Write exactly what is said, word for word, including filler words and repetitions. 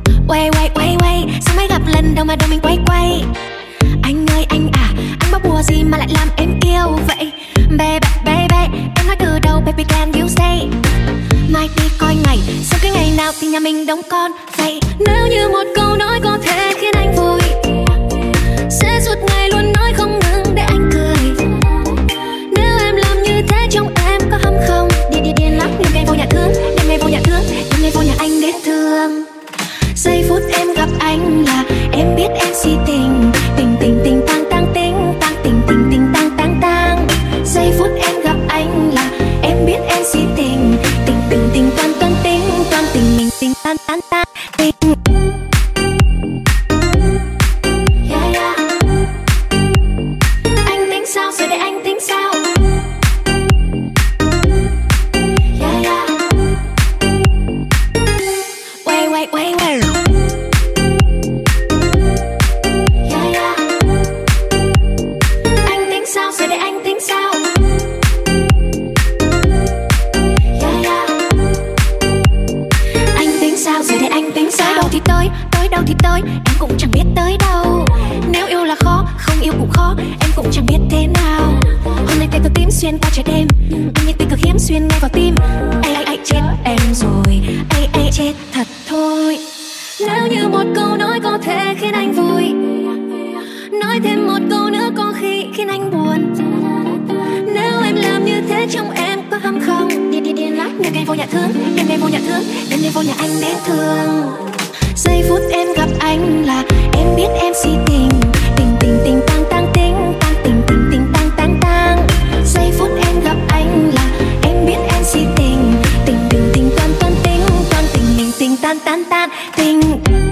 Quay quay quay quay, sao mới gặp lần đầu mà đầu mình quay quay. Anh ơi anh à, anh bắt bùa gì mà lại làm em yêu vậy? Baby baby, em nói từ đầu baby can you say. Mai đi coi ngày, sau cái ngày nào thì nhà mình đóng con vậy. Nếu như một câu nói có thể khiến anh vui, sẽ suốt ngày luôn nói không ngừng để anh cười. Nếu em làm như thế trong em có hâm không? Đi đi điên lắm, đêm ngày vô nhà thương, đêm ngày vô nhà thương, đêm ngày vô nhà anh để thương. Giây phút em gặp anh là em biết em si tình, tình tình tình tang tang tình, tang tình tình tình tang tang tang. Giây phút em gặp anh là em biết em si tình, tình tình tình toan toan tình, toan tình mình tình tan tan tan tình. Yeah, yeah. Anh tính sao rồi để anh tính sao? Yeah, yeah. Wait wait wait wait. Yeah, yeah. Anh tính sao rồi để anh tính sao? Yeah, yeah. Anh tính sao rồi để anh tính sao? Tới đâu thì tới, tới đâu thì tới, em cũng chẳng biết tới đâu. Nếu yêu là khó, không yêu cũng khó, em cũng chẳng biết thế nào. Hôm nay tay tôi tím xuyên qua trái đêm, anh như tình cực hiếm xuyên ngay vào tim. Ai ai ai chết em rồi, ai ai chết thật thôi. Nếu như một câu nói có thể khiến anh vui, nói thêm một câu nữa có khi khiến anh buồn. Nếu em làm như thế trong em có hâm không? Đi đi điên lắm, đêm ngày vô nhà thương, đêm ngày vô nhà thương, đêm ngày vô nhà anh để thương. Giây phút em gặp anh là em biết em si tình, tình tình tình tang tang tình, tang tình tình tình tang tang tang. Giây phút em gặp anh là em biết em si tình, tình tình tình toan toan tình, toan tình mình tình tan tan tan tình.